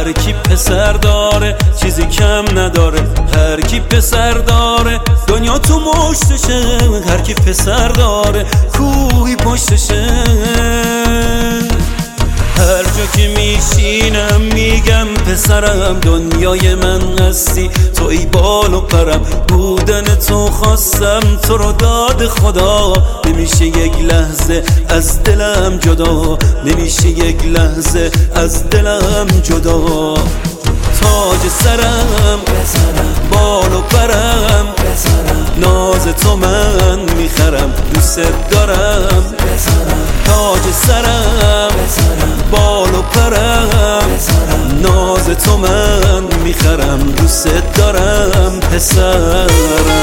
هر کی پسر داره چیزی کم نداره، هر کی پسر داره دنیا تو مشتشه، هر کی پسر داره کوهی پشتشه. هر جا که میشینم میگم پسرم دنیای من هستی، تو ای بال و پرم، بودن تو خواستم تو رو داد خدا، نمیشه یک لحظه از دلم جدا، نمیشه یک لحظه از دلم جدا. تاج سرم بال و پرم، ناز تو من میخرم دوست دارم. تاج سرم بال و پرم، ناز تو من میخرم دوست دارم پسرم.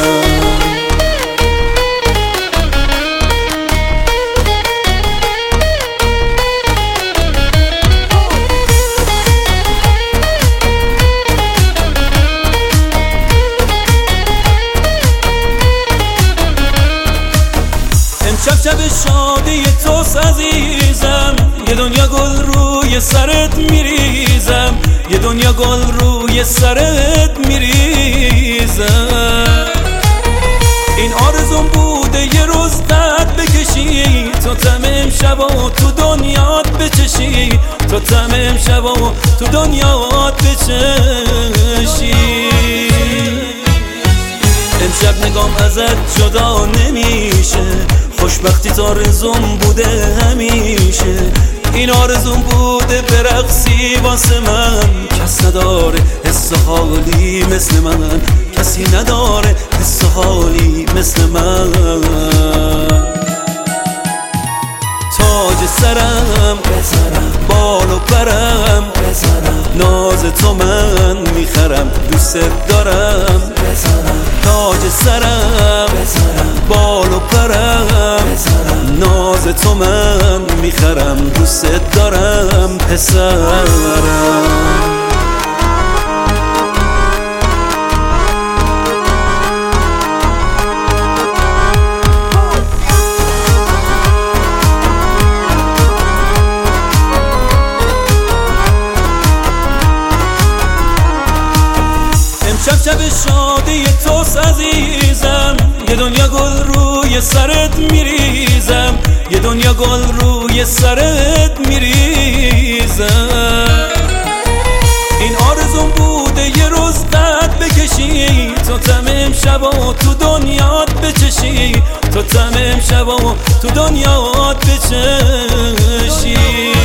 امشب شب شادی توست عزیزم، یه دنیا گل روی سرت میریزم، یه دنیا گل روی سرت میریزم. این آرزوم بوده یه روز قد بکشی، تو طعم امشب و تو دنیات بچشی، تو طعم امشب و تو دنیات بچشی. امشب نگام ازت جدا نمیشه، خوشبختی تا آرزوم بوده همیشه. این آرزوم بوده برقصی واسه من، کس نداره حس حالی مثل من، کسی نداره حس حالی مثل من. تاج سرم بال و پرم، ناز تو من میخرم دوست دارم. تاج سرم بال و پرم، ناز تو من میخرم دوست دارم پسرم. امشب شب شادی توست عزیزم، یه دنیا گل روی سرت میریزم، یه دنیا گل روی سرت میریزم. این آرزوم بوده یه روز قد بکشی، تو طعم امشب و تو دنیات بچشی، تو طعم امشب و تو دنیات بچشی.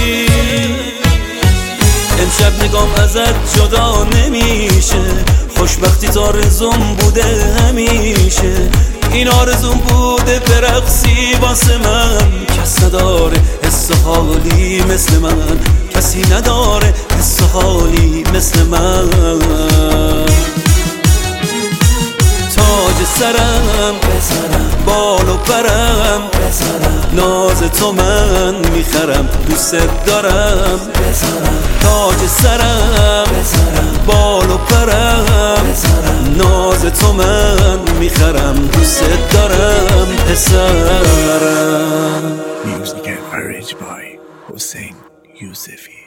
امشب نگام ازت جدا نمیشه، خوشبختی تا آرزوم بوده همیشه. این آرزوم بوده برقصی واسه من، کس نداره حس حالی مثل من، کسی نداره حس حالی مثل من. تاج سرم بال و پرم، ناز تو من میخرم دوست دارم. تاج سرم بال و پرم، ناز تو من میخرم دوست دارم پسرم. Music and arranged by Hussein Yousefi.